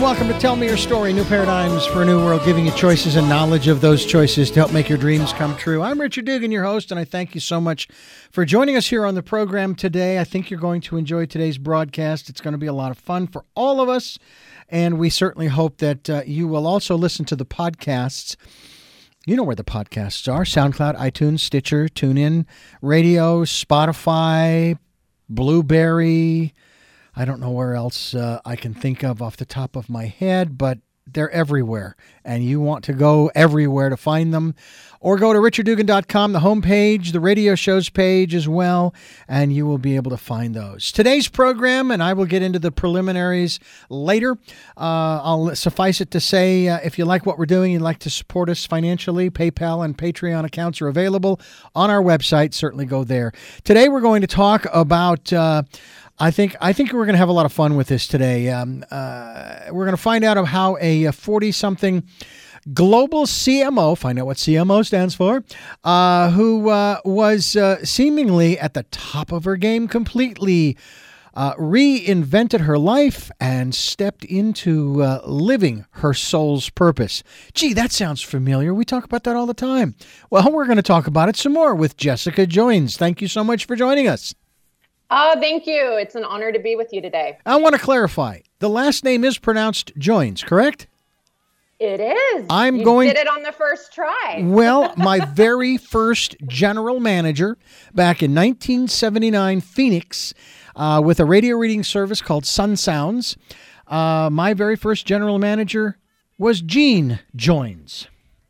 welcome to Tell Me Your Story, New Paradigms for a New World, giving you choices and knowledge of those choices to help make your dreams come true. I'm Richard Dugan, your host, and I thank you so much for joining us here on the program today. I think you're going to enjoy today's broadcast. It's going to be a lot of fun for all of us, and we certainly hope that you will also listen to the podcasts. You know where the podcasts are: SoundCloud, iTunes, Stitcher, TuneIn, Radio, Spotify, Blueberry. I don't know where else I can think of off the top of my head, but they're everywhere. And you want to go everywhere to find them. Or go to richarddugan.com, the homepage, the radio shows page as well, and you will be able to find those. Today's program, and I will get into the preliminaries later. I'll suffice it to say, if you like what we're doing, you'd like to support us financially, PayPal and Patreon accounts are available on our website. Certainly go there. Today we're going to talk about... I think we're going to have a lot of fun with this today. We're going to find out how a 40-something global CMO, find out what CMO stands for, who was seemingly at the top of her game, completely reinvented her life and stepped into living her soul's purpose. Gee, that sounds familiar. We talk about that all the time. Well, we're going to talk about it some more with Jessica Joins. Thank you so much for joining us. Oh, thank you. It's an honor to be with you today. I want to clarify. The last name is pronounced Joins, correct? It is. You did it on the first try. Well, my very first general manager back in 1979, Phoenix, with a radio reading service called Sun Sounds. My very first general manager was Gene Joins.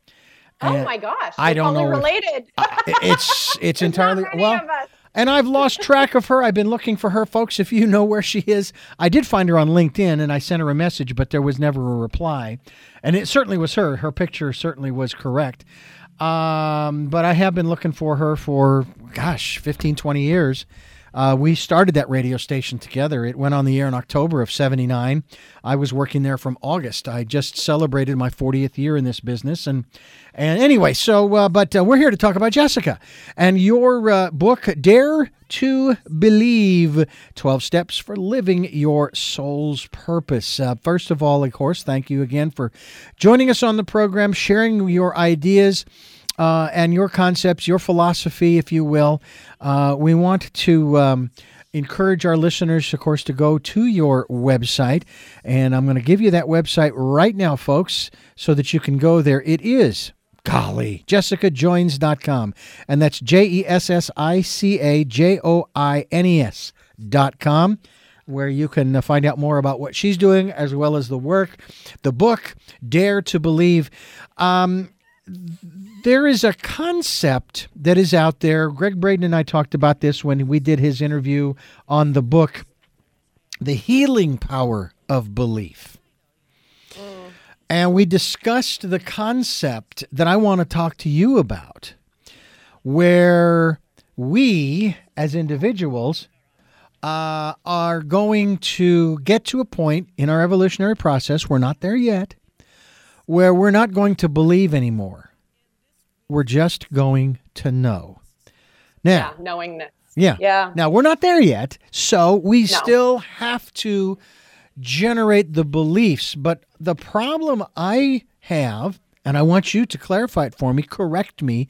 Oh my gosh. I don't know. Related. It's entirely, well, and I've lost track of her. I've been looking for her, folks. If you know where she is, I did find her on LinkedIn, and I sent her a message, but there was never a reply. And it certainly was her. Her picture certainly was correct. But I have been looking for her for, 15, 20 years. We started that radio station together. It went on the air in October of 79. I was working there from August. I just celebrated my 40th year in this business. And anyway, but we're here to talk about Jessica and your book, Dare to Believe, 12 Steps for Living Your Soul's Purpose. First of all, of course, thank you again for joining us on the program, sharing your ideas and your concepts, your philosophy, if you will. We want to encourage our listeners, of course, to go to your website. And I'm going to give you that website right now, folks, so that you can go there. It is, JessicaJoins.com. And that's JessicaJoins.com, where you can find out more about what she's doing, as well as the book, Dare to Believe. There is a concept that is out there. Greg Braden and I talked about this when we did his interview on the book, The Healing Power of Belief. And we discussed the concept that I want to talk to you about, where we, as individuals, are going to get to a point in our evolutionary process, we're not there yet, where we're not going to believe anymore. We're just going to know. Now, knowingness. Yeah. Now, we're not there yet, so we still have to generate the beliefs. But the problem I have, and I want you to clarify it for me, correct me,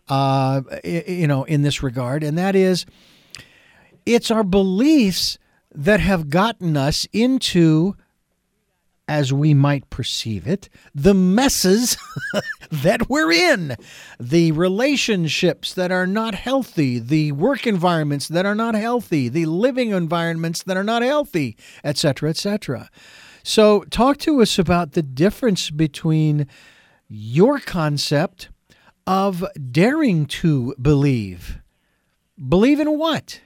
in this regard, and that is, it's our beliefs that have gotten us into, as we might perceive it, the messes that we're in, the relationships that are not healthy, the work environments that are not healthy, the living environments that are not healthy, etc., etc. So talk to us about the difference between your concept of daring to believe. Believe in what?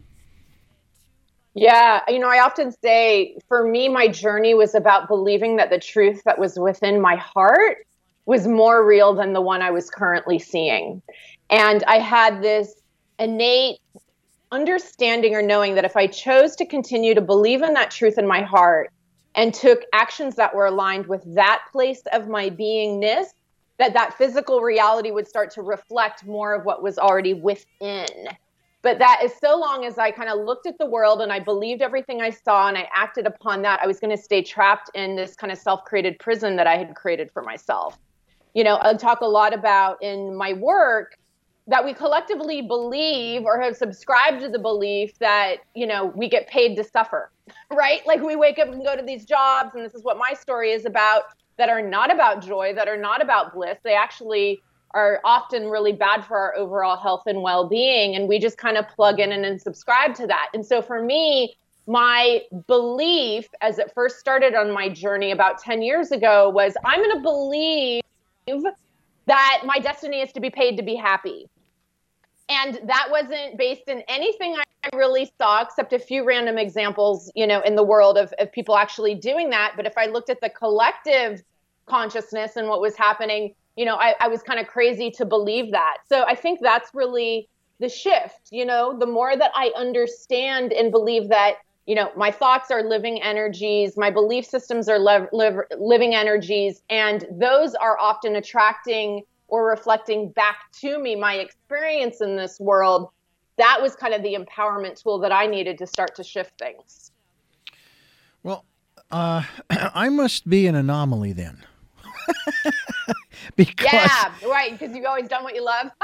Yeah, I often say, for me, my journey was about believing that the truth that was within my heart was more real than the one I was currently seeing. And I had this innate understanding or knowing that if I chose to continue to believe in that truth in my heart and took actions that were aligned with that place of my beingness, that physical reality would start to reflect more of what was already within. But that is so long as I kind of looked at the world and I believed everything I saw and I acted upon that, I was going to stay trapped in this kind of self-created prison that I had created for myself. I talk a lot about in my work that we collectively believe or have subscribed to the belief that, we get paid to suffer, right? Like we wake up and go to these jobs, and this is what my story is about, that are not about joy, that are not about bliss. They actually are often really bad for our overall health and well-being. And we just kind of plug in and subscribe to that. And so for me, my belief as it first started on my journey about 10 years ago was I'm going to believe that my destiny is to be paid to be happy. And that wasn't based in anything I really saw, except a few random examples, in the world of people actually doing that. But if I looked at the collective consciousness and what was happening, I was kind of crazy to believe that. So I think that's really the shift. The more that I understand and believe that, my thoughts are living energies, my belief systems are living energies, and those are often attracting or reflecting back to me my experience in this world. That was kind of the empowerment tool that I needed to start to shift things. Well, I must be an anomaly then. Because, right, because you've always done what you love.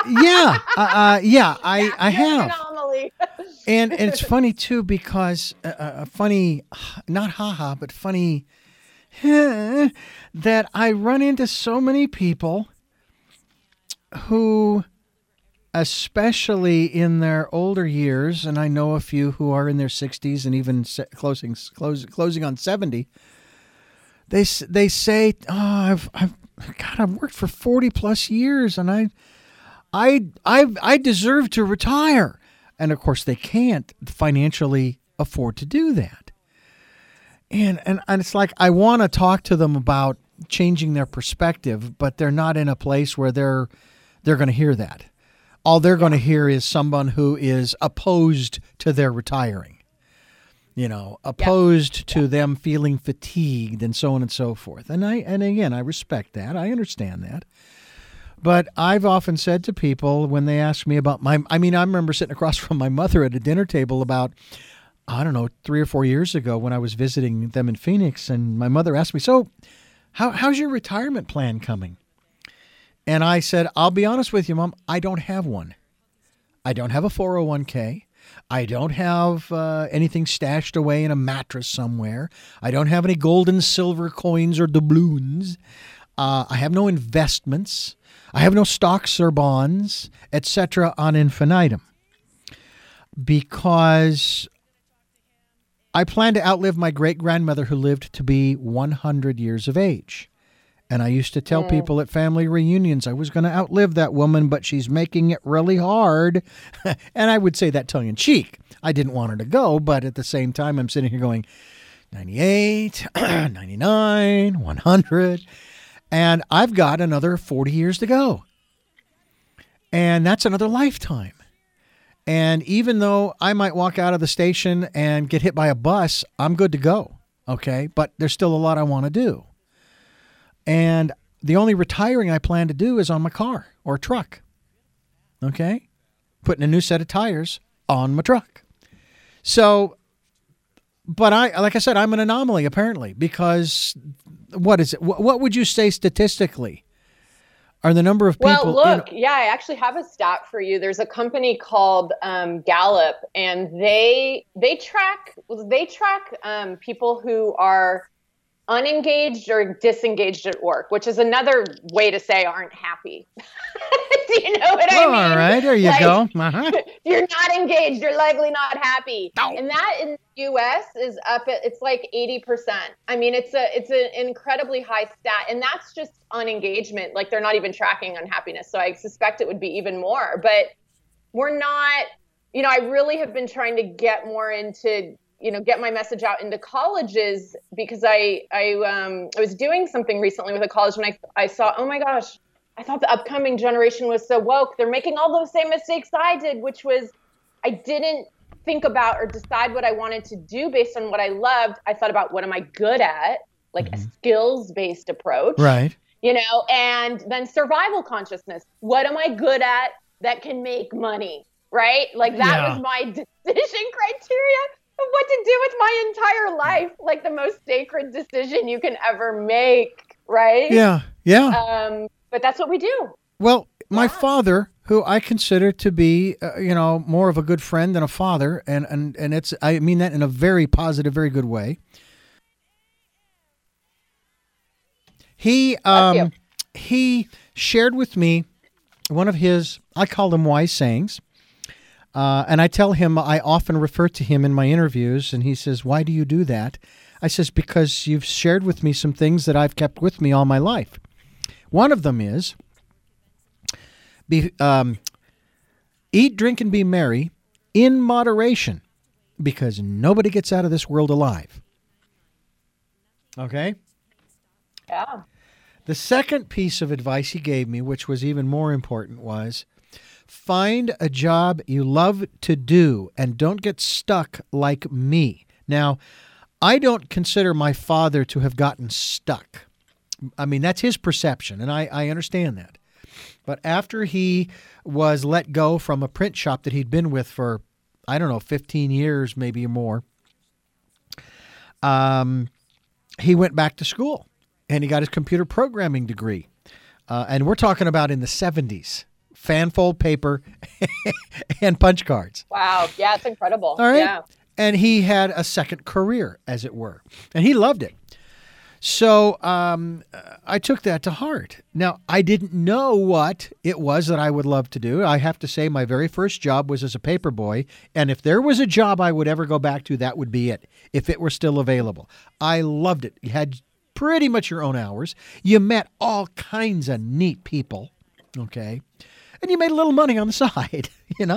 I have. Anomaly. and it's funny too, because funny, not haha, but funny that I run into so many people who, especially in their older years, and I know a few who are in their 60s and even closing on 70. They say, "Oh, I've worked for 40 plus years, and I deserve to retire." And of course, they can't financially afford to do that. And it's like I want to talk to them about changing their perspective, but they're not in a place where they're going to hear that. All they're going to hear is someone who is opposed to their retiring. Opposed to them feeling fatigued and so on and so forth. And again, I respect that. I understand that. But I've often said to people when they ask me about I remember sitting across from my mother at a dinner table about, 3 or 4 years ago when I was visiting them in Phoenix. And my mother asked me, "So how's your retirement plan coming?" And I said, "I'll be honest with you, Mom, I don't have one. I don't have a 401k. I don't have anything stashed away in a mattress somewhere. I don't have any gold and silver coins or doubloons. I have no investments. I have no stocks or bonds, etc. on infinitum. Because I plan to outlive my great-grandmother who lived to be 100 years of age. And I used to tell people at family reunions I was going to outlive that woman, but she's making it really hard." And I would say that tongue in cheek. I didn't want her to go, but at the same time, I'm sitting here going, 98, 99, 100, and I've got another 40 years to go. And that's another lifetime. And even though I might walk out of the station and get hit by a bus, I'm good to go, okay? But there's still a lot I want to do. And the only retiring I plan to do is on my car or truck. Okay? Putting a new set of tires on my truck. So, but like I said, I'm an anomaly apparently, because what is it? What would you say statistically are the number of people? Well, look, I actually have a stat for you. There's a company called Gallup, and they track people who are unengaged or disengaged at work, which is another way to say aren't happy. Do you know what I mean? All right, there you go. Uh-huh. You're not engaged, you're likely not happy. No. And that in the US is up at, it's like 80%. I mean, it's an incredibly high stat, and that's just unengagement. Like they're not even tracking unhappiness. So I suspect it would be even more, but we're not, I really have been trying to get more into, get my message out into colleges, because I was doing something recently with a college, and I saw, oh my gosh, I thought the upcoming generation was so woke. They're making all those same mistakes I did, which was I didn't think about or decide what I wanted to do based on what I loved. I thought about what am I good at, like a skills-based approach. Right. And then survival consciousness. What am I good at that can make money? right? Like that was my decision criteria of what to do with my entire life, like the most sacred decision you can ever make, right? Yeah, yeah. But that's what we do. Well, my father, who I consider to be, more of a good friend than a father, and I mean that in a very positive, very good way. He shared with me one of his, I call them wise sayings, and I tell him, I often refer to him in my interviews, and he says, "Why do you do that?" I says, "Because you've shared with me some things that I've kept with me all my life." One of them is, eat, drink, and be merry in moderation, because nobody gets out of this world alive. Okay? Yeah. The second piece of advice he gave me, which was even more important, was find a job you love to do and don't get stuck like me. Now, I don't consider my father to have gotten stuck. I mean, that's his perception, and I understand that. But after he was let go from a print shop that he'd been with for, 15 years, maybe more, he went back to school. And he got his computer programming degree. And we're talking about in the 70s. Fanfold paper and punch cards. Wow. Yeah, it's incredible. All right. Yeah. And he had a second career, as it were. And he loved it. So I took that to heart. Now, I didn't know what it was that I would love to do. I have to say my very first job was as a paper boy. And if there was a job I would ever go back to, that would be it, if it were still available. I loved it. You had pretty much your own hours. You met all kinds of neat people, okay? And you made a little money on the side,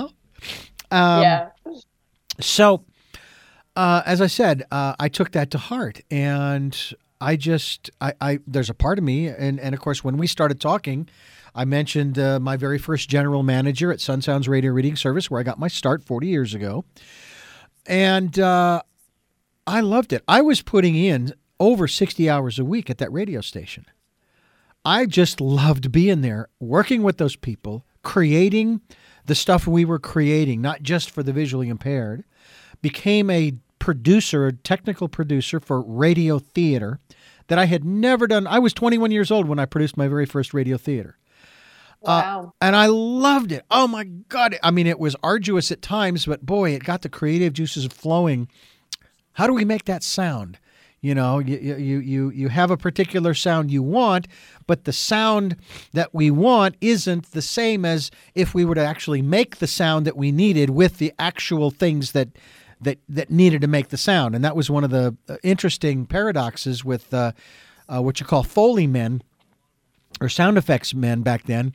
Yeah. So, as I said, I took that to heart, and I there's a part of me, and of course, when we started talking, I mentioned my very first general manager at Sun Sounds Radio Reading Service, where I got my start 40 years ago, and I loved it. I was putting in over 60 hours a week at that radio station. I just loved being there, working with those people, creating the stuff we were creating, not just for the visually impaired. Became a producer, a technical producer for radio theater that I had never done. I was 21 years old when I produced my very first radio theater. Wow. And I loved it. Oh my God. I mean, it was arduous at times, but boy, it got the creative juices flowing. How do we make that sound? You have a particular sound you want, but the sound that we want isn't the same as if we were to actually make the sound that we needed with the actual things that needed to make the sound. And that was one of the interesting paradoxes with what you call Foley men or sound effects men back then.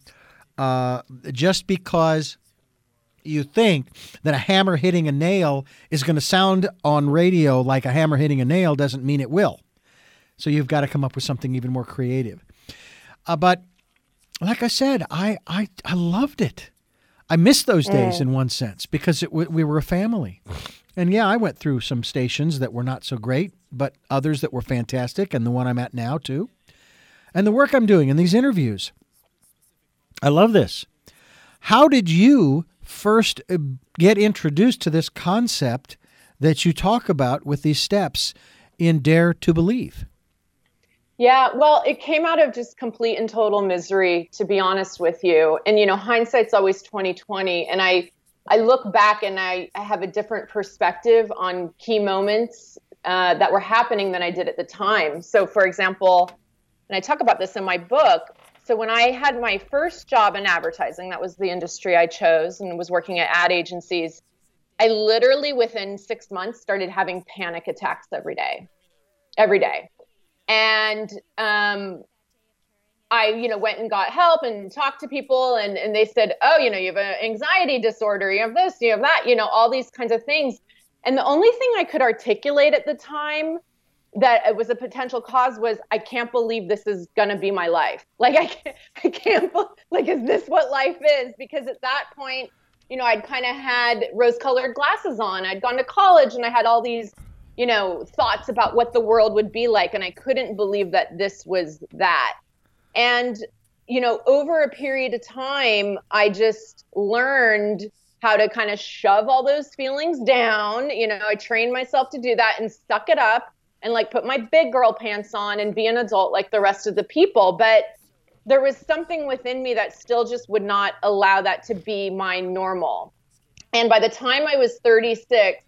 Just because you think that a hammer hitting a nail is going to sound on radio like a hammer hitting a nail doesn't mean it will. So you've got to come up with something even more creative. But like I said, I loved it. I missed those days in one sense because we were a family. And yeah, I went through some stations that were not so great, but others that were fantastic, and the one I'm at now too. And the work I'm doing in these interviews. I love this. How did you first get introduced to this concept that you talk about with these steps in Dare to Believe? Yeah, well, it came out of just complete and total misery, to be honest with you. And, hindsight's always 20/20. And I look back and I have a different perspective on key moments that were happening than I did at the time. So, for example, and I talk about this in my book, so when I had my first job in advertising, that was the industry I chose and was working at ad agencies, I literally within 6 months started having panic attacks every day. And I, went and got help and talked to people and they said, oh, you have an anxiety disorder, you have this, you have that, all these kinds of things. And the only thing I could articulate at the time that it was a potential cause was, I can't believe this is going to be my life. Like, I can't, is this what life is? Because at that point, I'd kind of had rose-colored glasses on. I'd gone to college and I had all these, thoughts about what the world would be like. And I couldn't believe that this was that. And, over a period of time, I just learned how to kind of shove all those feelings down. I trained myself to do that and suck it up and like put my big girl pants on and be an adult like the rest of the people. But there was something within me that still just would not allow that to be my normal. And by the time I was 36,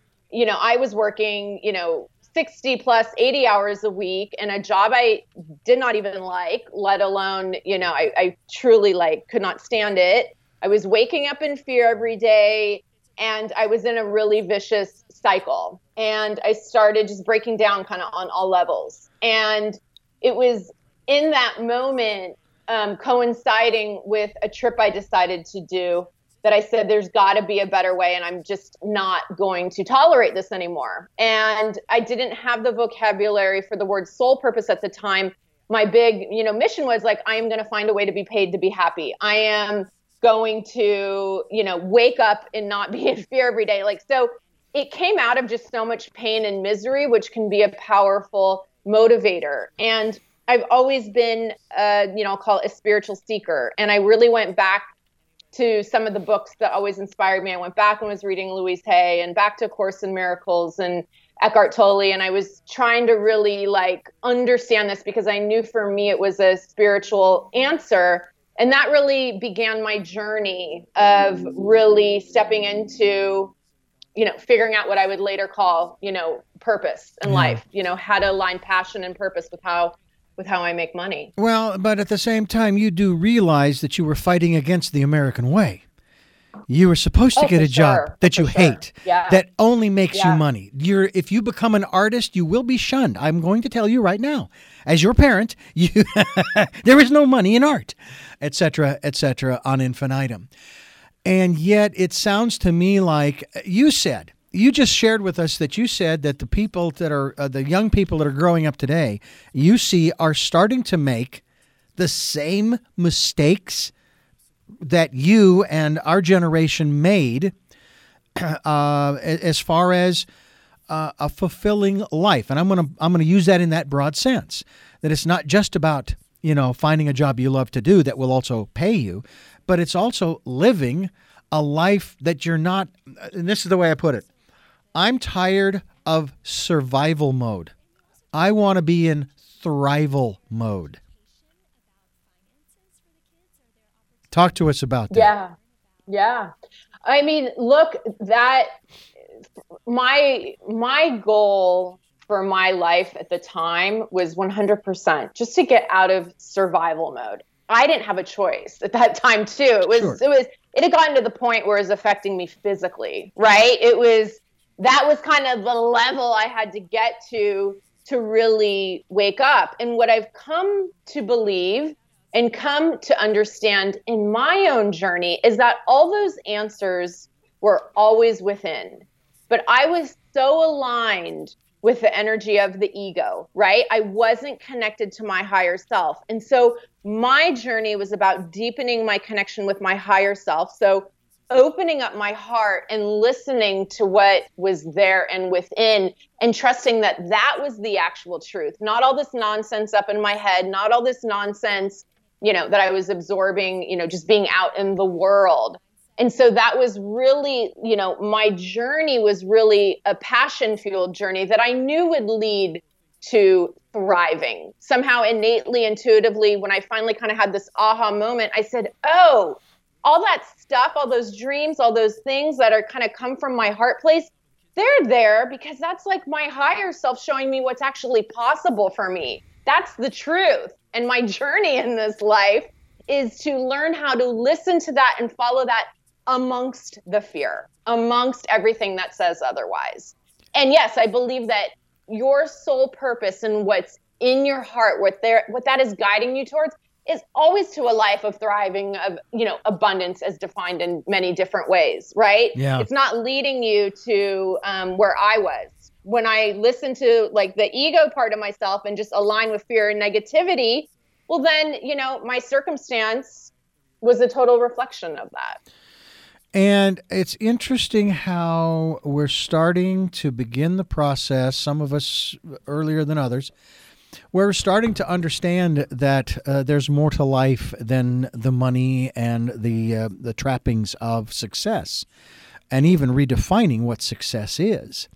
I was working, 60 plus 80 hours a week in a job I did not even like, let alone, I truly could not stand it. I was waking up in fear every day, and I was in a really vicious cycle. And I started just breaking down kind of on all levels. And it was in that moment, coinciding with a trip I decided to do, that I said, there's got to be a better way, and I'm just not going to tolerate this anymore. And I didn't have the vocabulary for the word soul purpose at the time. My big, mission was like, I am going to find a way to be paid to be happy. I am going to, wake up and not be in fear every day. So it came out of just so much pain and misery, which can be a powerful motivator. And I've always been, I'll call it a spiritual seeker. And I really went back to some of the books that always inspired me. I went back and was reading Louise Hay and back to A Course in Miracles and Eckhart Tolle. And I was trying to really understand this, because I knew for me it was a spiritual answer. And that really began my journey of really stepping into, figuring out what I would later call, purpose in life, how to align passion and purpose with how I make money. Well, but at the same time, you do realize that you were fighting against the American way. You were supposed to get a job that you hate, that only makes you money. If you become an artist, you will be shunned. I'm going to tell you right now, as your parent, there is no money in art, etc., on infinitum. And yet it sounds to me like you just shared with us that you said that the people that are, the young people that are growing up today, you see are starting to make the same mistakes that you and our generation made as far as a fulfilling life. And I'm going to use that in that broad sense, that it's not just about, finding a job you love to do that will also pay you, but it's also living a life that you're not, and this is the way I put it, I'm tired of survival mode. I want to be in thrival mode. Talk to us about that. Yeah. I mean, look, that my goal for my life at the time was 100% just to get out of survival mode. I didn't have a choice at that time too. It had gotten to the point where it was affecting me physically, right? That was kind of the level I had to get to really wake up. And what I've come to believe and come to understand in my own journey is that all those answers were always within. But I was so aligned with the energy of the ego, right? I wasn't connected to my higher self. And so my journey was about deepening my connection with my higher self. So opening up my heart and listening to what was there and within, and trusting that that was the actual truth, not all this nonsense up in my head, not all this nonsense, that I was absorbing, just being out in the world. And so that was really, my journey was really a passion-fueled journey that I knew would lead to thriving. Somehow innately, intuitively, when I finally kind of had this aha moment, I said, oh, all that stuff, all those dreams, all those things that are kind of come from my heart place, they're there because that's like my higher self showing me what's actually possible for me. That's the truth. And my journey in this life is to learn how to listen to that and follow that amongst the fear, amongst everything that says otherwise. And yes, I believe that your soul purpose and what's in your heart, what that is guiding you towards, is always to a life of thriving, of, abundance as defined in many different ways, right? Yeah. It's not leading you to where I was. When I listen to the ego part of myself and just align with fear and negativity, well then, my circumstance was a total reflection of that. And it's interesting how we're starting to begin the process, some of us earlier than others, we're starting to understand that there's more to life than the money and the trappings of success, and even redefining what success is.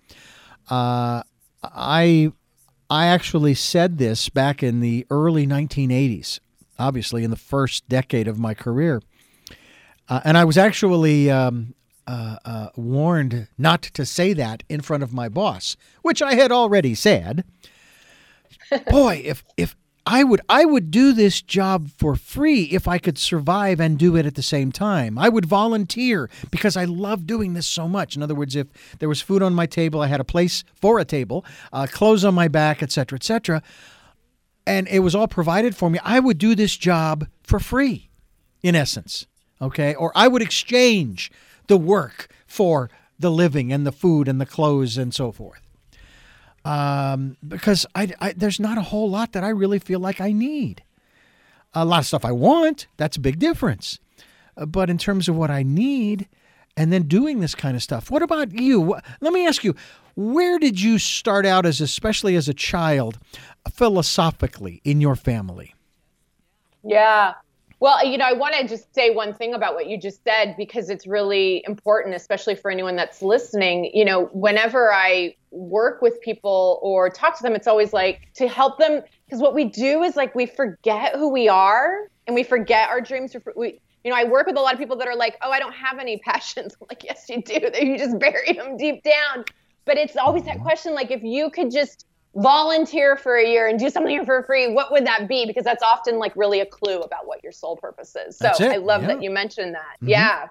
I actually said this back in the early 1980s, obviously in the first decade of my career, and I was actually warned not to say that in front of my boss, which I had already said. Boy, if I would do this job for free if I could survive and do it at the same time. I would volunteer because I love doing this so much. In other words, if there was food on my table, I had a place for a table, clothes on my back, etc., and it was all provided for me, I would do this job for free, in essence, okay? Or I would exchange the work for the living and the food and the clothes and so forth. Because there's not a whole lot that I really feel like I need. A lot of stuff I want, that's a big difference. But in terms of what I need, and then doing this kind of stuff, what about you? Let me ask you, where did you start out especially as a child, philosophically in your family? Yeah. Well, I want to just say one thing about what you just said, because it's really important, especially for anyone that's listening. Whenever I work with people or talk to them, it's always like to help them, because what we do is like we forget who we are and we forget our dreams. I work with a lot of people that are like, oh, I don't have any passions. I'm like, yes, you do. You just bury them deep down. But it's always that question, like, if you could just volunteer for a year and do something for free, what would that be? Because that's often like really a clue about what your soul purpose is. So I love that you mentioned that. Mm-hmm. Yeah.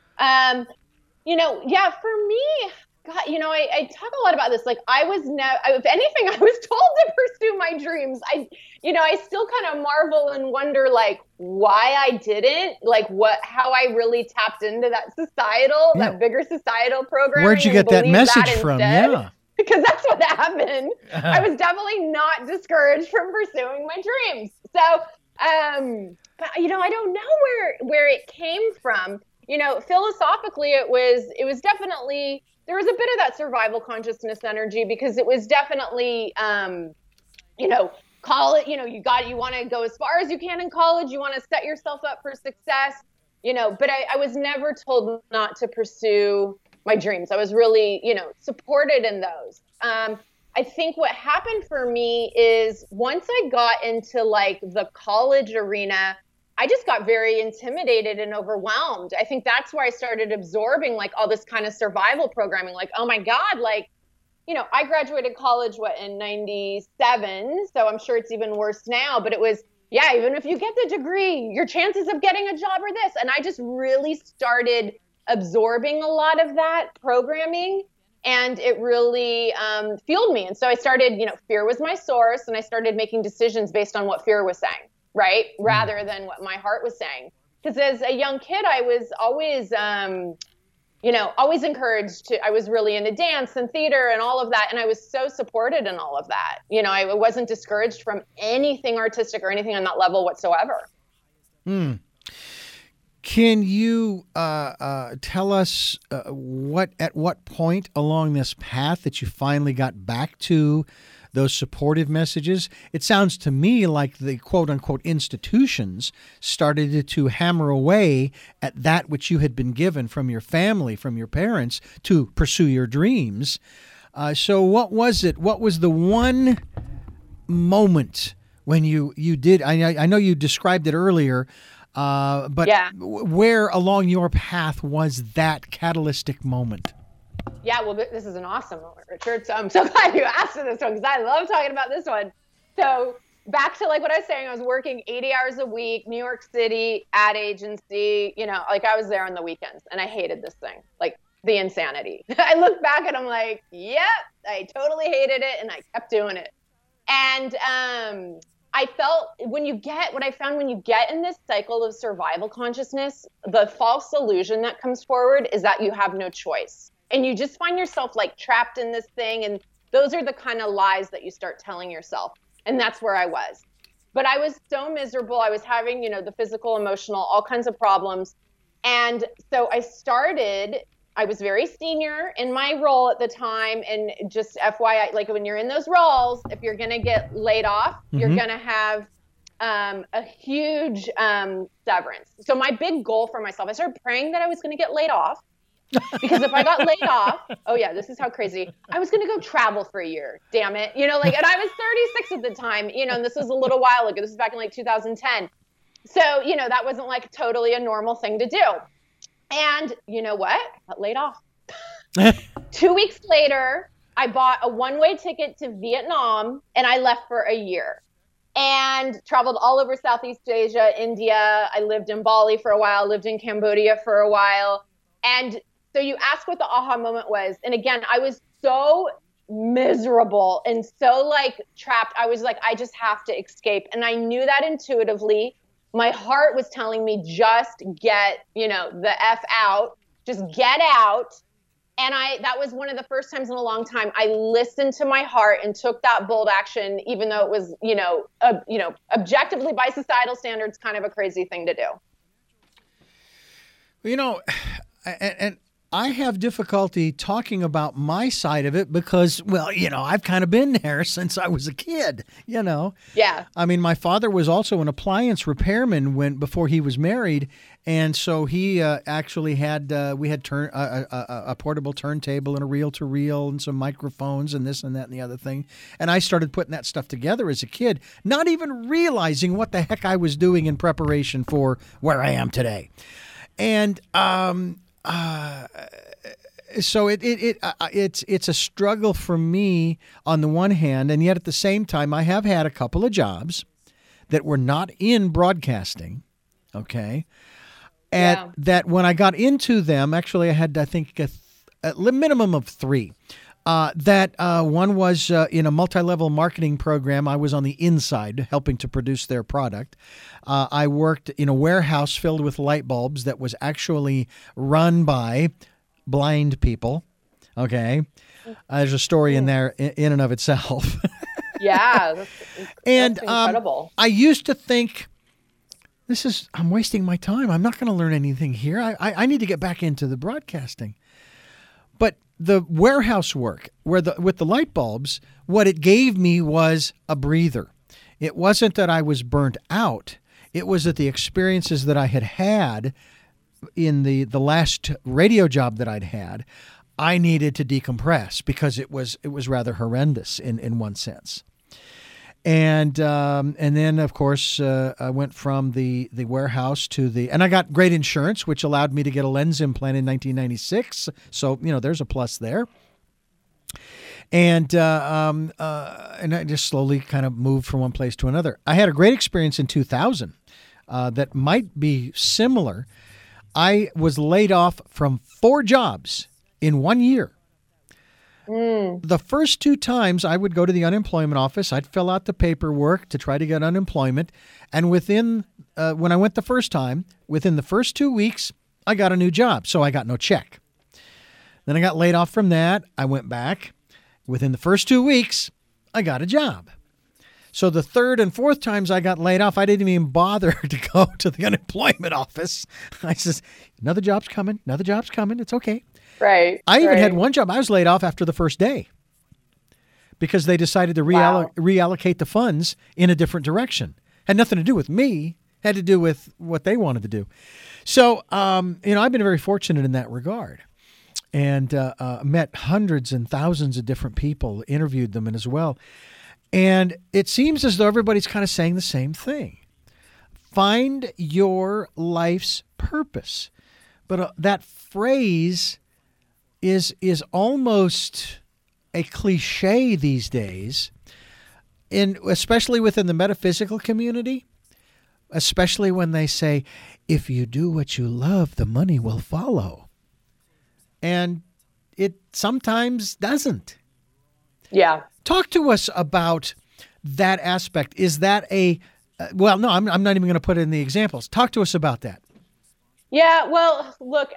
For me, God, I talk a lot about this. Like if anything, I was told to pursue my dreams. I still kind of marvel and wonder like why I didn't, like how I really tapped into that bigger societal program. Where'd you get that message from? Yeah. Because that's what happened. I was definitely not discouraged from pursuing my dreams. So, but I don't know where it came from. Philosophically, it was definitely, there was a bit of that survival consciousness energy, because it was definitely, college, you want to go as far as you can in college. You want to set yourself up for success, but I was never told not to pursue my dreams. I was really, supported in those. I think what happened for me is once I got into like the college arena, I just got very intimidated and overwhelmed. I think that's where I started absorbing like all this kind of survival programming. Like, oh my God, like, I graduated college, in 97. So I'm sure it's even worse now, but it was, even if you get the degree, your chances of getting a job are this. And I just really started absorbing a lot of that programming, and it really fueled me. And so I started, fear was my source, and I started making decisions based on what fear was saying, right? Rather than what my heart was saying. Because as a young kid, I was always, always encouraged to, I was really into dance and theater and all of that. And I was so supported in all of that. I wasn't discouraged from anything artistic or anything on that level whatsoever. Can you tell us at what point along this path that you finally got back to those supportive messages? It sounds to me like the quote-unquote institutions started to hammer away at that which you had been given from your family, from your parents, to pursue your dreams. So what was it? What was the one moment when you did? I know you described it earlier, but where along your path was that catalytic moment? Yeah, well, this is an awesome moment, Richard. So I'm so glad you asked for this one, because I love talking about this one. So back to like what I was saying, I was working 80 hours a week, New York City, ad agency, like I was there on the weekends, and I hated this thing, like the insanity. I look back and I'm like, yep, I totally hated it, and I kept doing it. And I felt what I found when you get in this cycle of survival consciousness, the false illusion that comes forward is that you have no choice. And you just find yourself like trapped in this thing. And those are the kind of lies that you start telling yourself. And that's where I was. But I was so miserable. I was having, the physical, emotional, all kinds of problems. And so I I was very senior in my role at the time. And just FYI, like when you're in those roles, if you're going to get laid off, you're going to have a huge severance. So my big goal for myself, I started praying that I was going to get laid off. Because if I got laid off, oh yeah, this is how crazy, I was going to go travel for a year. Damn it. And I was 36 at the time, and this was a little while ago. This was back in like 2010. So, that wasn't like totally a normal thing to do. And you know what? I got laid off. 2 weeks later, I bought a one-way ticket to Vietnam and I left for a year and traveled all over Southeast Asia, India. I lived in Bali for a while, lived in Cambodia for a while. And so you asked what the aha moment was. And again, I was so miserable and so like trapped. I was like, I just have to escape. And I knew that intuitively. My heart was telling me, just get, the F out, just get out. And that was one of the first times in a long time I listened to my heart and took that bold action, even though it was, objectively by societal standards, kind of a crazy thing to do. And I have difficulty talking about my side of it because, I've kind of been there since I was a kid, Yeah. I mean, my father was also an appliance repairman before he was married. And so he actually had, we had a portable turntable and a reel-to-reel and some microphones and this and that and the other thing. And I started putting that stuff together as a kid, not even realizing what the heck I was doing in preparation for where I am today. And, so it's a struggle for me on the one hand, and yet at the same time, I have had a couple of jobs that were not in broadcasting, okay? And that when I got into them, actually I had, I think, a minimum of three. One was in a multi-level marketing program. I was on the inside helping to produce their product. I worked in a warehouse filled with light bulbs that was actually run by blind people. Okay. There's a story in there in and of itself. Yeah. That's incredible. I used to think, I'm wasting my time. I'm not going to learn anything here. I need to get back into the broadcasting. But the warehouse work with the light bulbs, what it gave me was a breather. It wasn't that I was burnt out. It was that the experiences that I had in the last radio job that I'd had, I needed to decompress because it was rather horrendous in one sense. And then, of course, I went from the warehouse and I got great insurance, which allowed me to get a lens implant in 1996. So, there's a plus there. And I just slowly kind of moved from one place to another. I had a great experience in 2000 that might be similar. I was laid off from 4 jobs in 1 year. The first 2 times I would go to the unemployment office, I'd fill out the paperwork to try to get unemployment. And when I went the first time, within the first 2 weeks, I got a new job. So I got no check. Then I got laid off from that. I went back. Within the first 2 weeks, I got a job. So the third and fourth times I got laid off, I didn't even bother to go to the unemployment office. I says, another job's coming. It's okay. Right. I even had one job. I was laid off after the first day because they decided to reallocate the funds in a different direction. Had nothing to do with me. Had to do with what they wanted to do. So, I've been very fortunate in that regard. And met hundreds and thousands of different people, interviewed them as well. And it seems as though everybody's kind of saying the same thing. Find your life's purpose. But that phrase is almost a cliche these days, especially within the metaphysical community, especially when they say, if you do what you love, the money will follow. And it sometimes doesn't. Yeah. Talk to us about that aspect. Is that well, no, I'm not even going to put it in the examples. Talk to us about that. Yeah, well, look,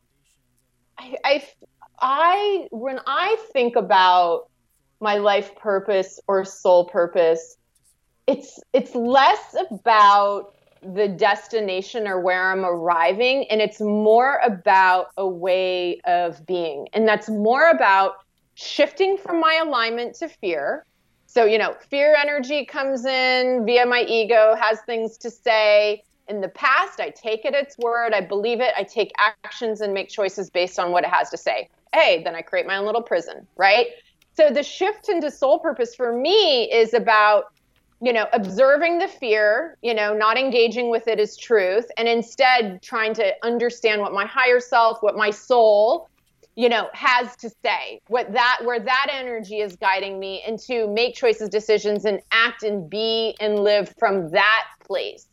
when I think about my life purpose or soul purpose, it's less about the destination or where I'm arriving. And it's more about a way of being. And that's more about shifting from my alignment to fear. So, fear energy comes in via my ego, has things to say. In the past, I take it at its word. I believe it. I take actions and make choices based on what it has to say. Hey, then I create my own little prison, right? So the shift into soul purpose for me is about, observing the fear, not engaging with it as truth, and instead trying to understand what my higher self, what my soul, has to say, where that energy is guiding me, and to make choices, decisions, and act and be and live from that place.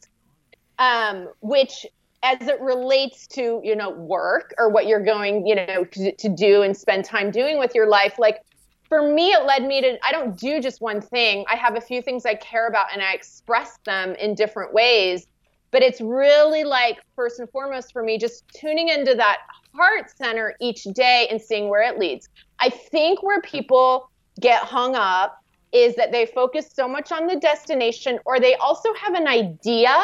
Which, as it relates to, work or what you're going, to do and spend time doing with your life, like for me, it led me to, I don't do just one thing. I have a few things I care about and I express them in different ways. But it's really like, first and foremost for me, just tuning into that heart center each day and seeing where it leads. I think where people get hung up is that they focus so much on the destination, or they also have an idea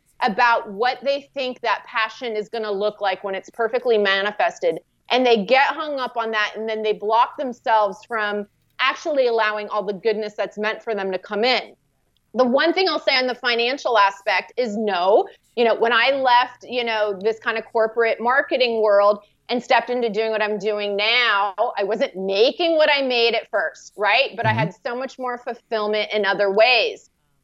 about what they think that passion is going to look like when it's perfectly manifested. And they get hung up on that, and then they block themselves from actually allowing all the goodness that's meant for them to come in. The one thing I'll say on the financial aspect is no. When I left, this kind of corporate marketing world and stepped into doing what I'm doing now, I wasn't making what I made at first, right? But I had so much more fulfillment in other ways.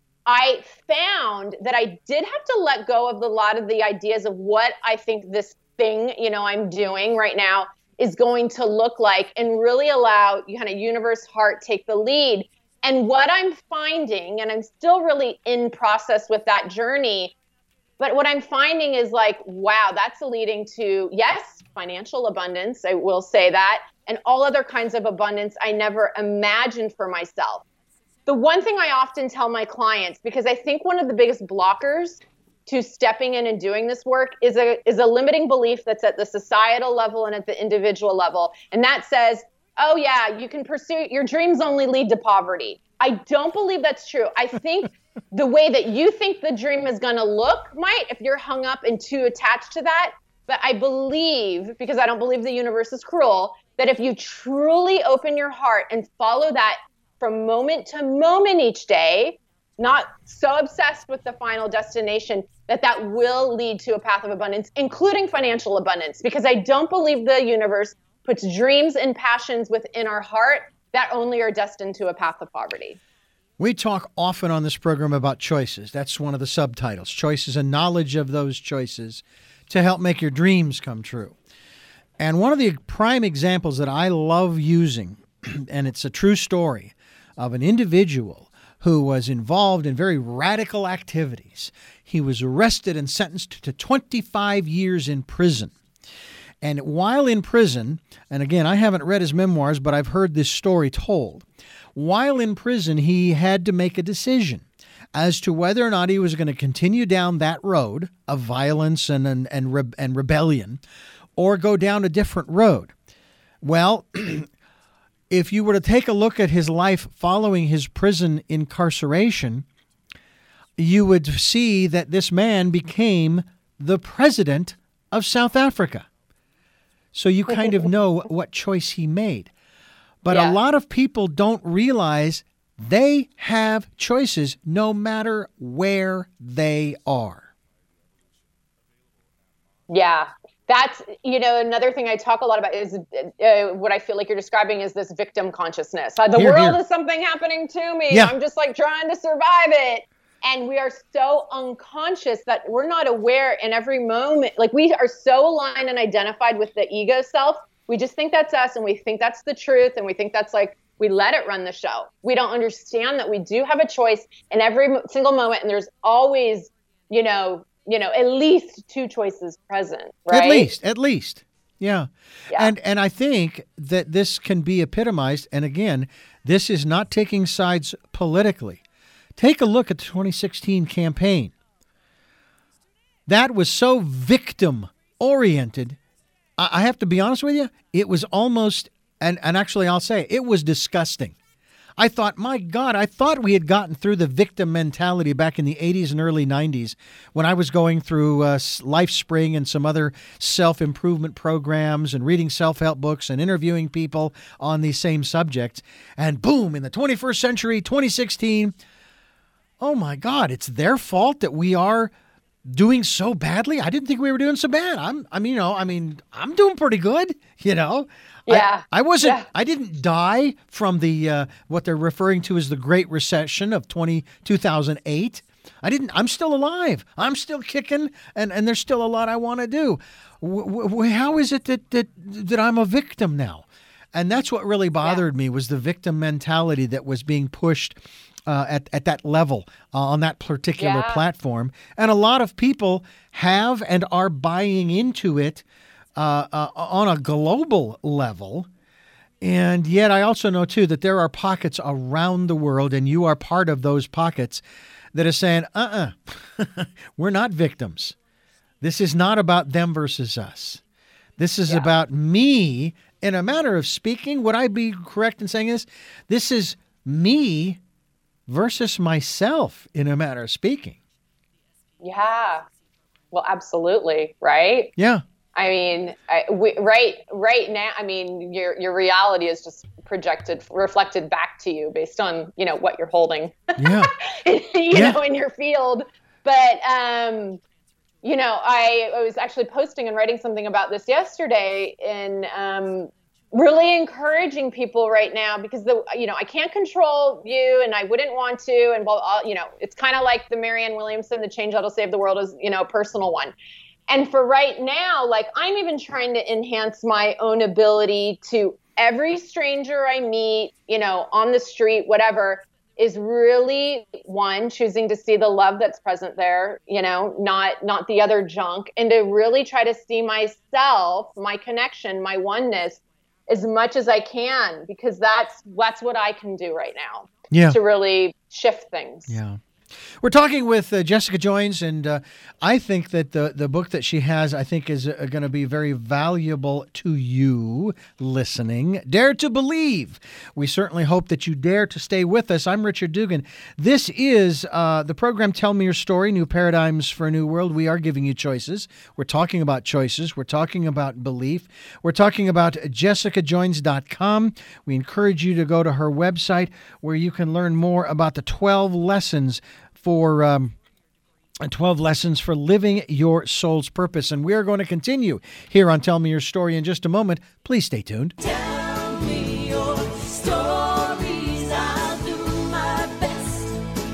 I found that I did have to let go of a lot of the ideas of what I think this thing, I'm doing right now is going to look like, and really allow kind of universe, heart, take the lead. And what I'm finding, and I'm still really in process with that journey, but what I'm finding is like, wow, that's leading to, yes, financial abundance, I will say that, and all other kinds of abundance I never imagined for myself. The one thing I often tell my clients, because I think one of the biggest blockers to stepping in and doing this work is a limiting belief that's at the societal level and at the individual level. And that says, oh yeah, you can pursue your dreams only lead to poverty. I don't believe that's true. I think the way that you think the dream is going to look might, if you're hung up and too attached to that. But I believe, because I don't believe the universe is cruel, that if you truly open your heart and follow that from moment to moment each day, not so obsessed with the final destination, that will lead to a path of abundance, including financial abundance, because I don't believe the universe puts dreams and passions within our heart that only are destined to a path of poverty. We talk often on this program about choices. That's one of the subtitles, choices and knowledge of those choices to help make your dreams come true. And one of the prime examples that I love using, and it's a true story, of an individual who was involved in very radical activities. He was arrested and sentenced to 25 years in prison. And while in prison, and again, I haven't read his memoirs, but I've heard this story told. While in prison, he had to make a decision as to whether or not he was going to continue down that road of violence and rebellion, or go down a different road. Well, if you were to take a look at his life following his prison incarceration, you would see that this man became the president of South Africa. So you kind of know what choice he made. But a lot of people don't realize they have choices no matter where they are. Yeah. That's, another thing I talk a lot about is what I feel like you're describing is this victim consciousness. The world is something happening to me. Yeah. I'm just like trying to survive it. And we are so unconscious that we're not aware in every moment. Like, we are so aligned and identified with the ego self. We just think that's us, and we think that's the truth, and we think that's like, we let it run the show. We don't understand that we do have a choice in every single moment, and there's always, at least two choices present, right? At least. Yeah. And I think that this can be epitomized. And again, this is not taking sides politically. Take a look at the 2016 campaign. That was so victim-oriented. I have to be honest with you, it was almost, and actually I'll say, it was disgusting. I thought, my God, I thought we had gotten through the victim mentality back in the 80s and early 90s when I was going through LifeSpring and some other self-improvement programs and reading self-help books and interviewing people on these same subjects. And boom, in the 21st century, 2016, oh my God, it's their fault that we are doing so badly. I didn't think we were doing so bad. I'm doing pretty good, Yeah. I didn't die from the what they're referring to as the Great Recession of 2008. I'm still alive. I'm still kicking, and there's still a lot I want to do. How is it that I'm a victim now? And that's what really bothered me, was the victim mentality that was being pushed at that level on that particular platform. And a lot of people have and are buying into it on a global level. And yet I also know, too, that there are pockets around the world, and you are part of those pockets, that are saying, we're not victims. This is not about them versus us. This is about me. In a matter of speaking, would I be correct in saying this? This is me versus myself, in a matter of speaking. Yeah. Well, absolutely. Right. Yeah. I mean, right now, I mean, your reality is just reflected back to you based on, what you're holding, in your field. But, I was actually posting and writing something about this yesterday, and really encouraging people right now, because I can't control you, and I wouldn't want to, and it's kind of like the Marianne Williamson, the change that'll save the world, is, a personal one. And for right now, like, I'm even trying to enhance my own ability to, every stranger I meet, on the street, whatever, is really, one, choosing to see the love that's present there, not the other junk, and to really try to see myself, my connection, my oneness, as much as I can, because that's what I can do right now to really shift things. Yeah. We're talking with Jessica Joines, and I think that the book that she has, I think, is going to be very valuable to you listening. Dare to Believe. We certainly hope that you dare to stay with us. I'm Richard Dugan. This is the program Tell Me Your Story, New Paradigms for a New World. We are giving you choices. We're talking about choices. We're talking about belief. We're talking about JessicaJoines.com. We encourage you to go to her website, where you can learn more about the 12 lessons for 12 lessons for living your soul's purpose. And we are going to continue here on Tell Me Your Story in just a moment. Please stay tuned. Tell me your stories. I'll do my best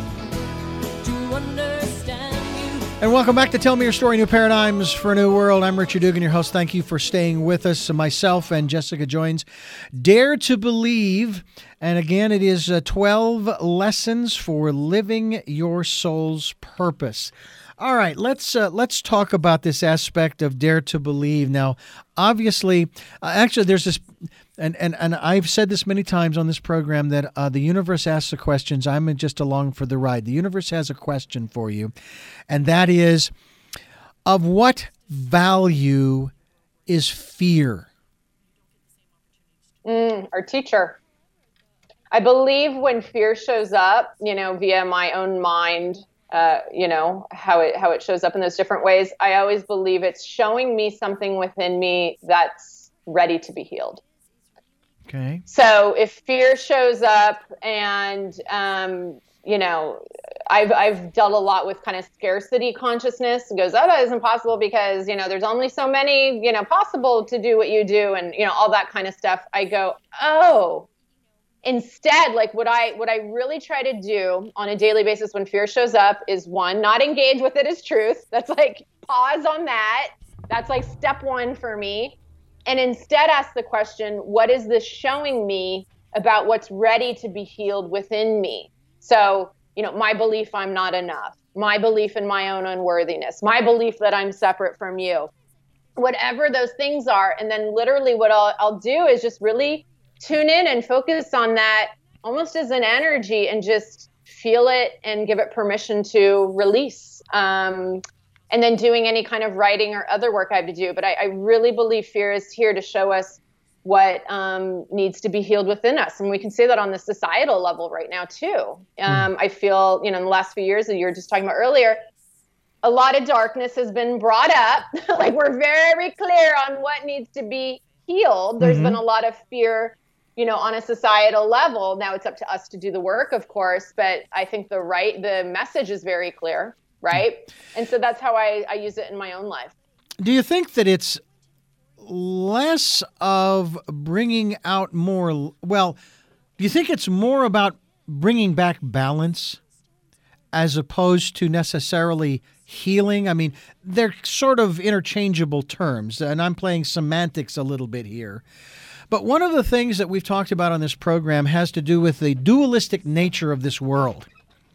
to understand you. And welcome back to Tell Me Your Story, New Paradigms for a New World. I'm Richard Dugan, your host. Thank you for staying with us. Myself and Jessica Joines. Dare to Believe. And again, it is 12 lessons for living your soul's purpose. All right, let's talk about this aspect of Dare to Believe. Now, obviously, actually, there's this, and I've said this many times on this program, that the universe asks the questions. I'm just along for the ride. The universe has a question for you, and that is, of what value is fear? Our teacher. I believe when fear shows up, via my own mind, how it shows up in those different ways, I always believe it's showing me something within me that's ready to be healed. Okay. So if fear shows up, and, I've dealt a lot with kind of scarcity consciousness. It goes, that isn't possible because, there's only so many, possible to do what you do, and, all that kind of stuff. I go, oh. Instead, like what I really try to do on a daily basis when fear shows up is, one, not engage with it as truth. That's like, pause on that. That's like step one for me. And instead ask the question, what is this showing me about what's ready to be healed within me? So, my belief I'm not enough, my belief in my own unworthiness, my belief that I'm separate from you, whatever those things are. And then literally what I'll do is just really tune in and focus on that almost as an energy, and just feel it and give it permission to release. And then doing any kind of writing or other work I have to do. But I really believe fear is here to show us what needs to be healed within us. And we can say that on the societal level right now too. I feel, in the last few years that you were just talking about earlier, a lot of darkness has been brought up. Like, we're very clear on what needs to be healed. There's been a lot of fear, on a societal level. Now it's up to us to do the work, of course, but I think the message is very clear, right? And so that's how I use it in my own life. Do you think that it's less of bringing out more, do you think it's more about bringing back balance as opposed to necessarily healing? I mean, they're sort of interchangeable terms, and I'm playing semantics a little bit here. But one of the things that we've talked about on this program has to do with the dualistic nature of this world,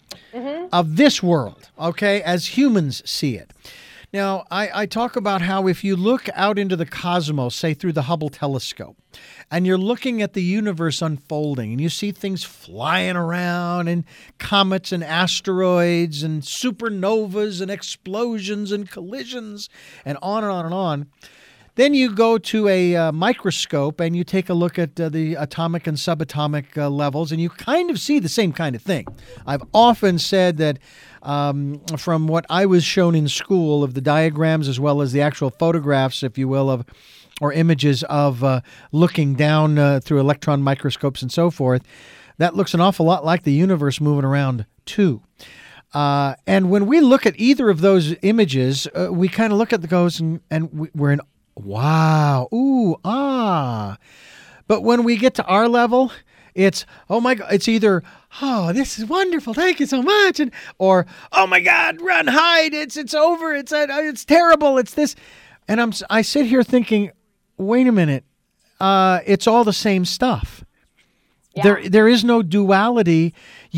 okay, as humans see it. Now, I talk about how if you look out into the cosmos, say through the Hubble telescope, and you're looking at the universe unfolding, and you see things flying around, and comets and asteroids and supernovas and explosions and collisions, and on and on and on. Then you go to a microscope and you take a look at the atomic and subatomic levels, and you kind of see the same kind of thing. I've often said that from what I was shown in school of the diagrams as well as the actual photographs, if you will, or images of looking down through electron microscopes and so forth, that looks an awful lot like the universe moving around too. And when we look at either of those images, we kind of look at those and we're in wow, ooh, ah. But when we get to our level, it's, oh my God, it's either, oh, this is wonderful, thank you so much, or, oh my God, run, hide, it's over, it's terrible, it's this. And I sit here thinking, wait a minute, it's all the same stuff. Yeah. There is no duality.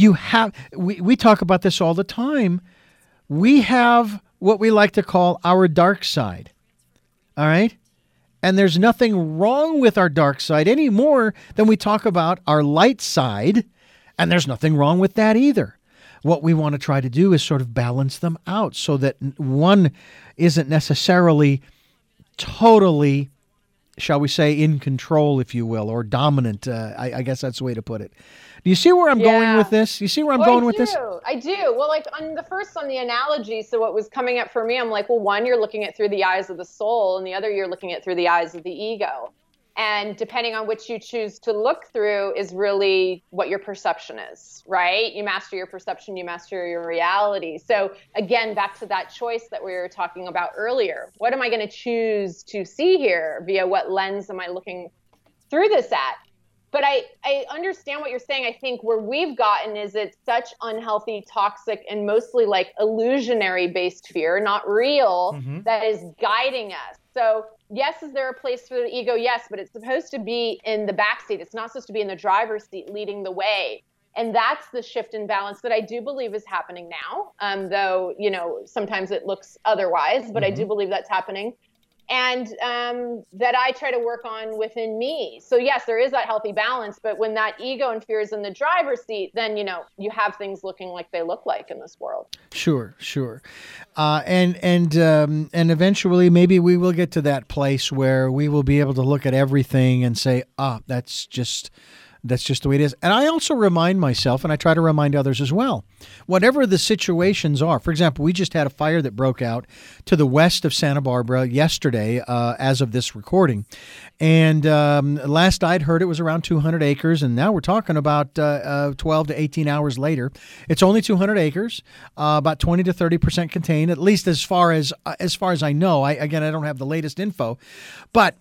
We talk about this all the time. We have what we like to call our dark side. All right? And there's nothing wrong with our dark side any more than we talk about our light side, and there's nothing wrong with that either. What we want to try to do is sort of balance them out so that one isn't necessarily totally, shall we say, in control, if you will, or dominant. I guess that's the way to put it. Do you see where I'm going with this? You see where I'm going with this? I do. Well, like on the analogy, so what was coming up for me, I'm like, well, one, you're looking at through the eyes of the soul, and the other, you're looking at through the eyes of the ego. And depending on which you choose to look through is really what your perception is, right? You master your perception, you master your reality. So again, back to that choice that we were talking about earlier. What am I going to choose to see here? Via what lens am I looking through this at? But I understand what you're saying. I think where we've gotten is it's such unhealthy, toxic, and mostly like illusionary-based fear, not real, that is guiding us. So yes, is there a place for the ego? Yes, but it's supposed to be in the backseat. It's not supposed to be in the driver's seat leading the way. And that's the shift in balance that I do believe is happening now, though, sometimes it looks otherwise, but I do believe that's happening. And that I try to work on within me. So yes, there is that healthy balance, but when that ego and fear is in the driver's seat, then, you have things looking like they look like in this world. Sure. And eventually maybe we will get to that place where we will be able to look at everything and say, that's just the way it is. And I also remind myself, and I try to remind others as well, whatever the situations are. For example, we just had a fire that broke out to the west of Santa Barbara yesterday, as of this recording. And last I'd heard it was around 200 acres, and now we're talking about 12 to 18 hours later. It's only 200 acres, about 20 to 30% contained, at least as far as I know. I don't have the latest info. But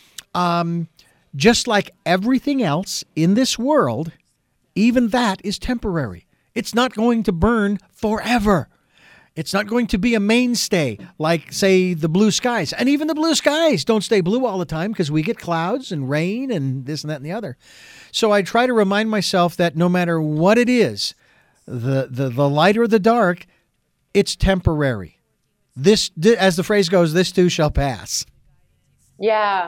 just like everything else in this world, even that is temporary. It's not going to burn forever. It's not going to be a mainstay like, say, the blue skies. And even the blue skies don't stay blue all the time because we get clouds and rain and this and that and the other. So I try to remind myself that no matter what it is, the light or the dark, it's temporary. This, as the phrase goes, this too shall pass. Yeah.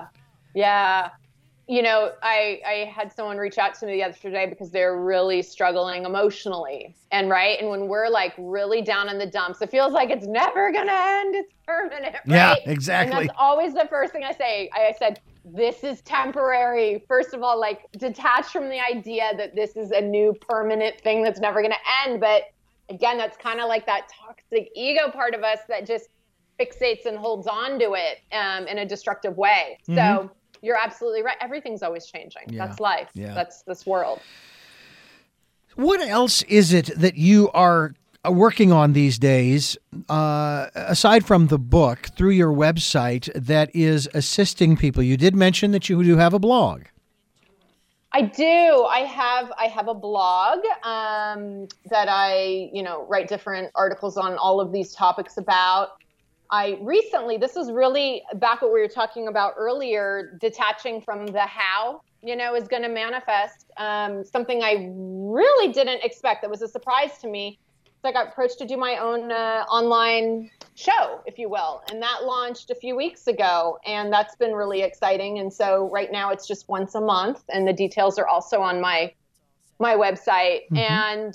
I had someone reach out to me yesterday because they're really struggling emotionally. And when we're like really down in the dumps, it feels like it's never going to end. It's permanent, right? Yeah, exactly. And that's always the first thing I say. I said, this is temporary. First of all, like detach from the idea that this is a new permanent thing that's never going to end. But again, that's kind of like that toxic ego part of us that just fixates and holds on to it in a destructive way. So you're absolutely right. Everything's always changing. Yeah. That's life. Yeah. That's this world. What else is it that you are working on these days, aside from the book, through your website, that is assisting people? You did mention that you do have a blog. I do. I have a blog that I, write different articles on all of these topics about. I recently, this is really back what we were talking about earlier, detaching from the how, is going to manifest. Something I really didn't expect that was a surprise to me. So I got approached to do my own online show, if you will. And that launched a few weeks ago. And that's been really exciting. And so right now it's just once a month. And the details are also on my website. And,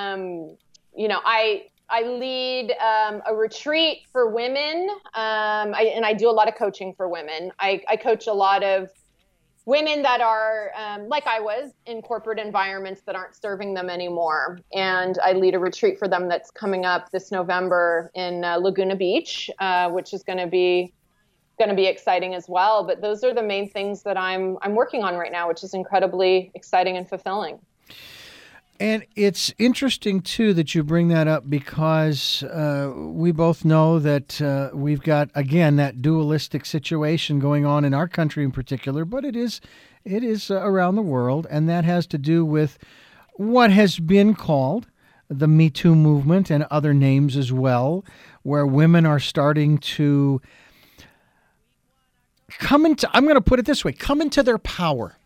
I lead a retreat for women. And I do a lot of coaching for women. I coach a lot of women that are, like I was, in corporate environments that aren't serving them anymore. And I lead a retreat for them that's coming up this November in Laguna Beach, which is going to be exciting as well. But those are the main things that I'm working on right now, which is incredibly exciting and fulfilling. And it's interesting, too, that you bring that up because we both know that we've got, again, that dualistic situation going on in our country in particular, but it is around the world, and that has to do with what has been called the Me Too movement and other names as well, where women are starting to come into, I'm going to put it this way, come into their power.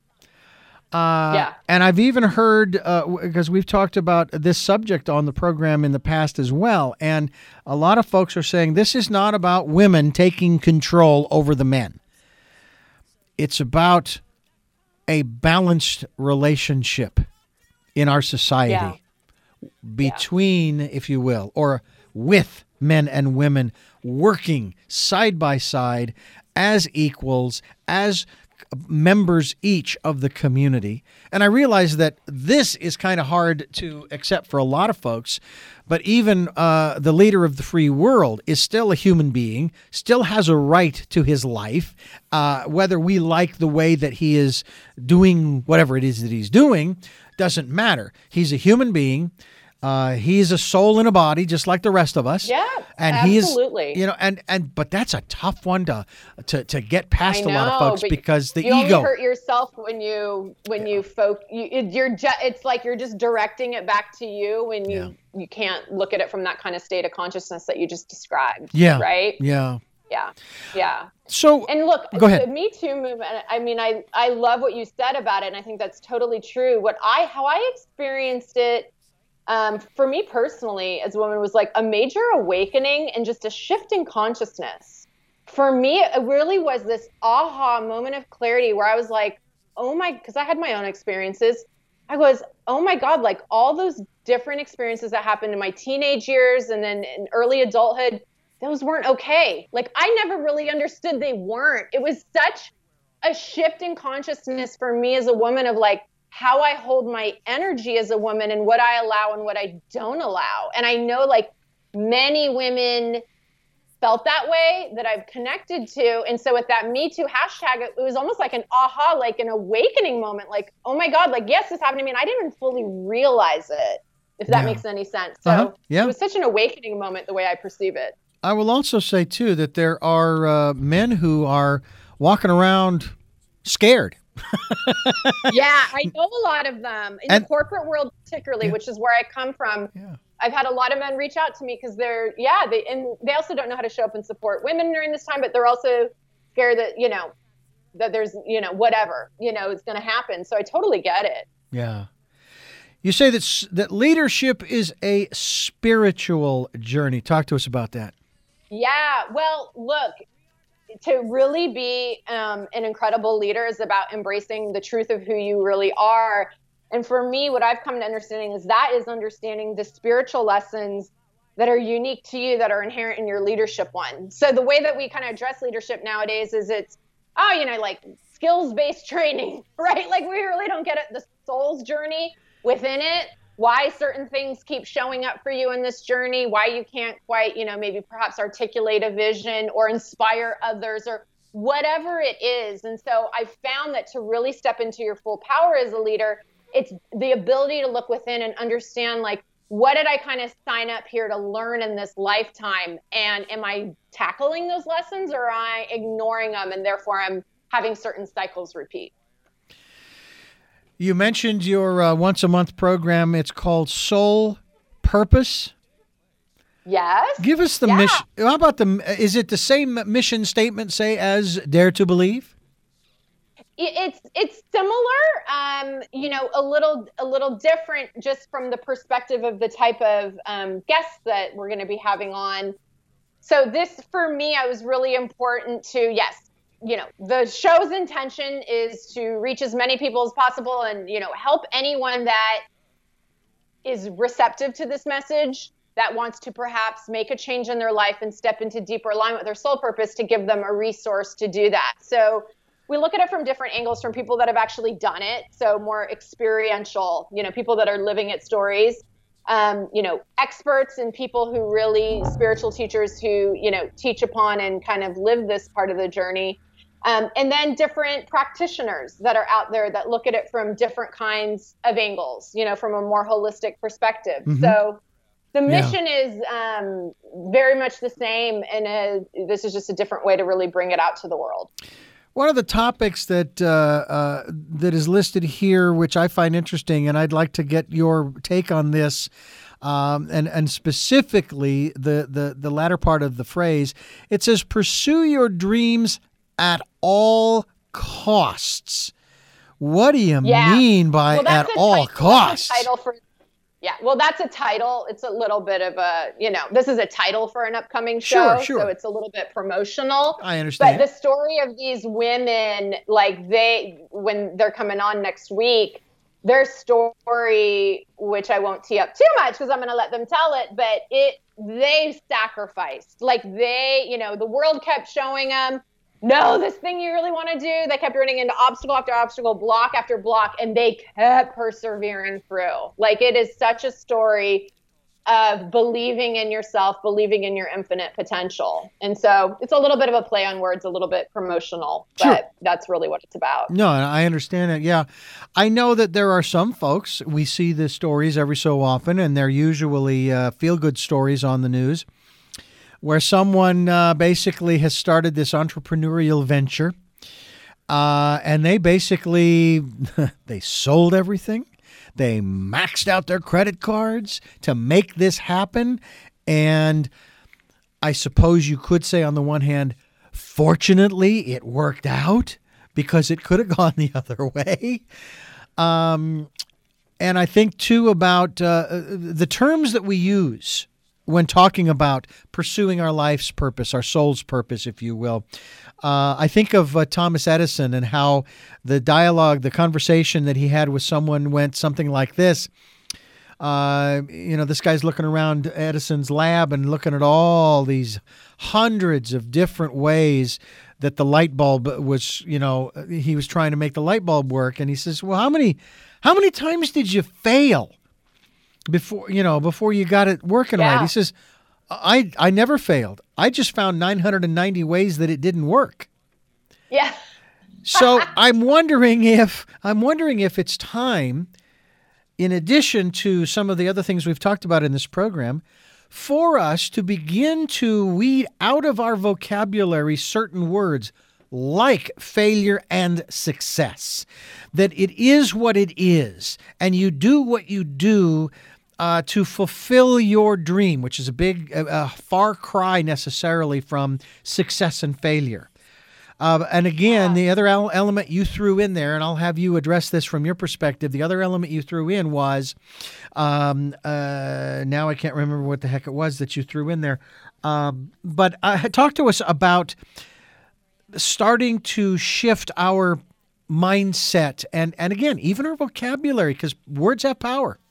And I've even heard, because we've talked about this subject on the program in the past as well, and a lot of folks are saying this is not about women taking control over the men. It's about a balanced relationship in our society between, if you will, or with men and women working side by side as equals, as members each of the community. And I realize that this is kind of hard to accept for a lot of folks, but even the leader of the free world is still a human being, still has a right to his life, whether we like the way that he is doing whatever it is that he's doing, doesn't matter. He's a human being. He's a soul in a body, just like the rest of us. Yeah, and absolutely. He is, but that's a tough one to get past a lot of folks because the you ego. Only hurt yourself when you it's like you're just directing it back to you when you can't look at it from that kind of state of consciousness that you just described. Yeah. Right. Yeah. Yeah. So, and look, go ahead. The Me Too movement, I mean, I love what you said about it, and I think that's totally true. How I experienced it, for me personally, as a woman, was like a major awakening and just a shift in consciousness. For me, it really was this aha moment of clarity where I was like, because I had my own experiences. I was, oh my God, like all those different experiences that happened in my teenage years and then in early adulthood, those weren't okay. Like I never really understood they weren't. It was such a shift in consciousness for me as a woman of like, how I hold my energy as a woman and what I allow and what I don't allow. And I know like many women felt that way that I've connected to. And so with that Me Too hashtag, it was almost like an aha, like an awakening moment. Like, oh my God, like, yes, this happened to me. And I didn't even fully realize it, if that makes any sense. So it was such an awakening moment, the way I perceive it. I will also say too, that there are men who are walking around scared. Yeah, I know a lot of them in the corporate world, particularly, which is where I come from. Yeah. I've had a lot of men reach out to me because they also don't know how to show up and support women during this time, but they're also scared that, that there's, whatever, is going to happen. So I totally get it. Yeah. You say that leadership is a spiritual journey. Talk to us about that. Yeah. Well, look, to really be an incredible leader is about embracing the truth of who you really are. And for me, what I've come to understanding is understanding the spiritual lessons that are unique to you, that are inherent in your leadership one. So the way that we kind of address leadership nowadays is it's like skills-based training, right? Like we really don't get it, the soul's journey within it, why certain things keep showing up for you in this journey, why you can't quite, maybe perhaps articulate a vision or inspire others or whatever it is. And so I found that to really step into your full power as a leader, it's the ability to look within and understand, like, what did I kind of sign up here to learn in this lifetime? And am I tackling those lessons, or am I ignoring them, and therefore I'm having certain cycles repeat? You mentioned your once a month program. It's called Soul Purpose. Yes. Give us the mission. How about is it the same mission statement, say, as Dare to Believe? It's similar, a little different, just from the perspective of the type of guests that we're going to be having on. So this, for me, I was really important to, yes, the show's intention is to reach as many people as possible and, help anyone that is receptive to this message, that wants to perhaps make a change in their life and step into deeper alignment with their soul purpose, to give them a resource to do that. So we look at it from different angles, from people that have actually done it, so more experiential, people that are living it stories, experts and people who really, spiritual teachers who, teach upon and kind of live this part of the journey. And then different practitioners that are out there that look at it from different kinds of angles, from a more holistic perspective. Mm-hmm. So the mission is very much the same, and this is just a different way to really bring it out to the world. One of the topics that is listed here, which I find interesting, and I'd like to get your take on this, and specifically the latter part of the phrase. It says, "Pursue your dreams at all costs." What do you mean by at all costs? That's a title for. Yeah, well, that's a title. It's a little bit of a, this is a title for an upcoming show. Sure. So it's a little bit promotional. I understand. But the story of these women, like when they're coming on next week, their story, which I won't tee up too much because I'm going to let them tell it, but they sacrificed. Like the world kept showing them, no, this thing you really want to do. They kept running into obstacle after obstacle, block after block, and they kept persevering through. Like, it is such a story of believing in yourself, believing in your infinite potential. And so it's a little bit of a play on words, a little bit promotional, but that's really what it's about. No, I understand it. Yeah. I know that there are some folks, we see the stories every so often, and they're usually feel-good stories on the news, where someone basically has started this entrepreneurial venture, and they basically, they sold everything. They maxed out their credit cards to make this happen. And I suppose you could say, on the one hand, fortunately, it worked out, because it could have gone the other way. And I think, too, about the terms that we use when talking about pursuing our life's purpose, our soul's purpose, if you will. I think of Thomas Edison and how the dialogue, the conversation that he had with someone went something like this. This guy's looking around Edison's lab and looking at all these hundreds of different ways that the light bulb was, he was trying to make the light bulb work. And he says, well, how many times did you fail before you got it working right? He says, I never failed. I just found 990 ways that it didn't work. Yeah. So I'm wondering if it's time, in addition to some of the other things we've talked about in this program, for us to begin to weed out of our vocabulary certain words like failure and success. That it is what it is, and you do what you do to fulfill your dream, which is a far cry necessarily from success and failure. And again, the other element you threw in there, and I'll have you address this from your perspective, the other element you threw in was, now I can't remember what the heck it was that you threw in there, but talk to us about starting to shift our mindset and again, even our vocabulary, because words have power.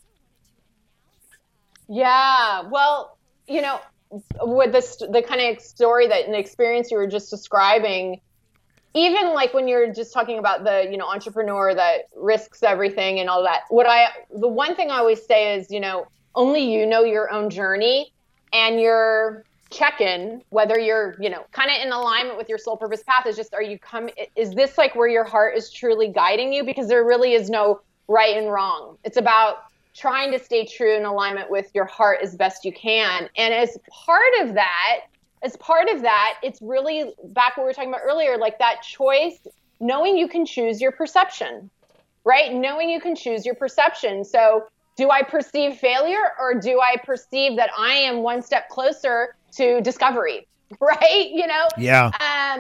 Yeah, well, with the kind of story and the experience you were just describing, even like when you're just talking about the, entrepreneur that risks everything and all that, the one thing I always say is, only you know your own journey, and your check-in, whether you're, kind of in alignment with your soul purpose path, is just, is this like where your heart is truly guiding you? Because there really is no right and wrong. It's about trying to stay true in alignment with your heart as best you can. And as part of that, it's really back what we were talking about earlier, like that choice, knowing you can choose your perception, right? Knowing you can choose your perception. So do I perceive failure, or do I perceive that I am one step closer to discovery, right? Yeah.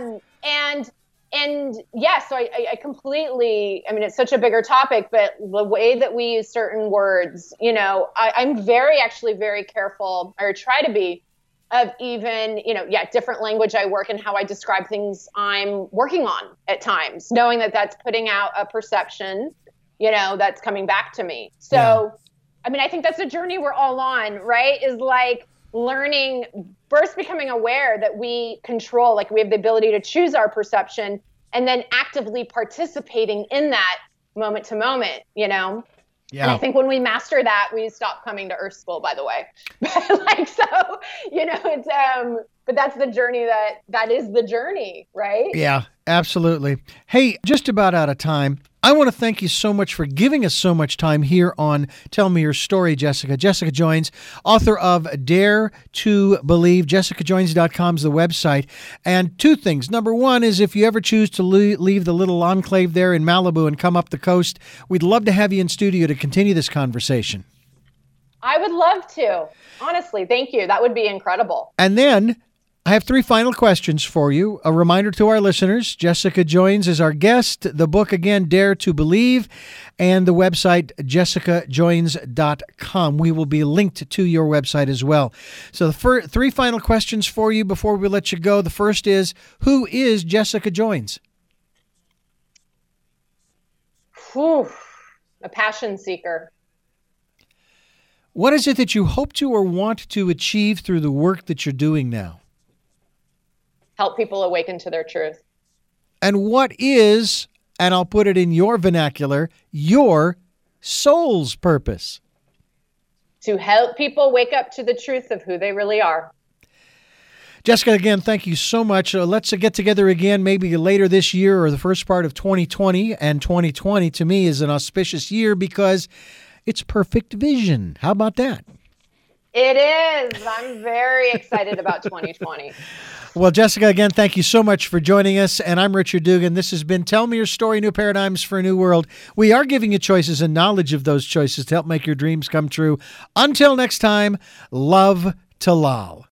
And yes, so I completely, it's such a bigger topic, but the way that we use certain words, I'm actually very careful, or try to be, of even, different language I work and how I describe things I'm working on at times, knowing that that's putting out a perception, that's coming back to me. So, yeah. I think that's a journey we're all on, right? Is like learning, first becoming aware that we control, like we have the ability to choose our perception, and then actively participating in that moment to moment, Yeah. And I think when we master that, we stop coming to Earth School, by the way. It's, but that's the journey that is the journey, right? Yeah, absolutely. Hey, just about out of time. I want to thank you so much for giving us so much time here on Tell Me Your Story, Jessica. Jessica Joins, author of Dare to Believe. JessicaJoins.com is the website. And two things. Number one is, if you ever choose to leave the little enclave there in Malibu and come up the coast, we'd love to have you in studio to continue this conversation. I would love to. Honestly, thank you. That would be incredible. And then I have three final questions for you. A reminder to our listeners, Jessica Joins is our guest. The book, again, Dare to Believe, and the website, jessicajoins.com. We will be linked to your website as well. So the three final questions for you before we let you go. The first is, who is Jessica Joins? A passion seeker. What is it that you hope to or want to achieve through the work that you're doing now? Help people awaken to their truth. And what is, and I'll put it in your vernacular, your soul's purpose? To help people wake up to the truth of who they really are. Jessica, again, thank you so much. Let's get together again maybe later this year or the first part of 2020. And 2020 to me is an auspicious year because it's perfect vision. How about that? It is. I'm very excited about 2020. Well, Jessica, again, thank you so much for joining us. And I'm Richard Dugan. This has been Tell Me Your Story, New Paradigms for a New World. We are giving you choices and knowledge of those choices to help make your dreams come true. Until next time, love to Lal.